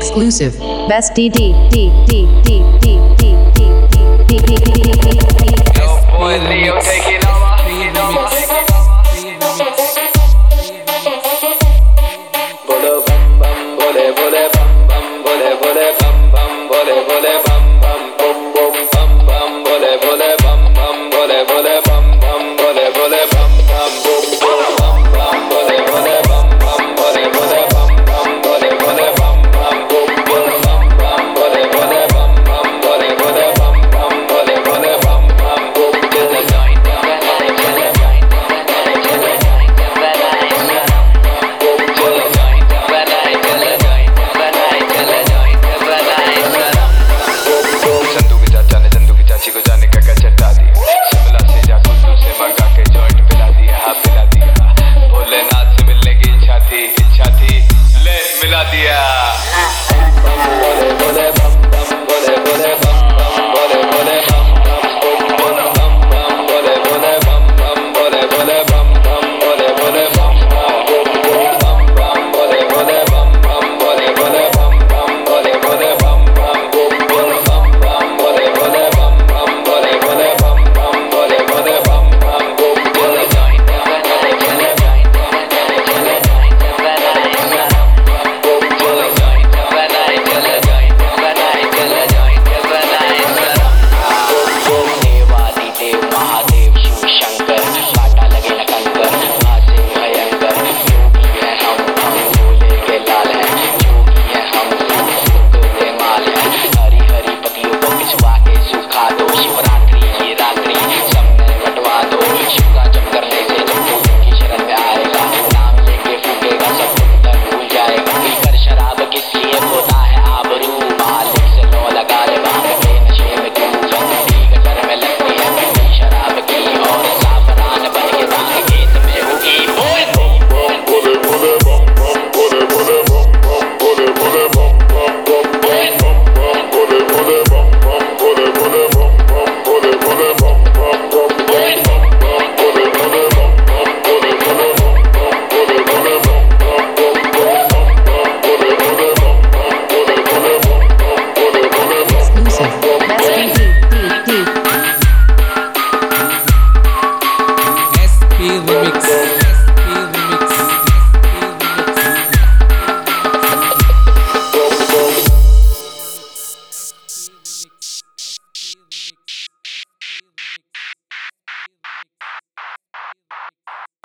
Exclusive. Best D D D D D D D D D D D. Yo, boy, Leo, take it over. Bole bam bam, bole bole bam bam, bole bole bam bam, bole bole bam bam, bum bum bam bam, bole bole bam bam, bole bole bam bam, bole bole bam bam, bum bum bam bam, bole bole bam bam, bole bole bam bam, bole bole bam bam, bum bum bam bam, bole bole bam bam, bole bole bam bam, bole bole bam bam, bum till the night. इच्छा थी ले मिला दिया बोले बोले बम बम बोले बोले बम बम बोले बोले बम बम बोले बोले बम बम बोले बोले बम बम बोले बोले बम बम बोले बोले बम बम बोले बोले बम बम बोले बोले बम बम बोले बोले बम बम बोले बोले बम बम बोले बोले बम बम Remix.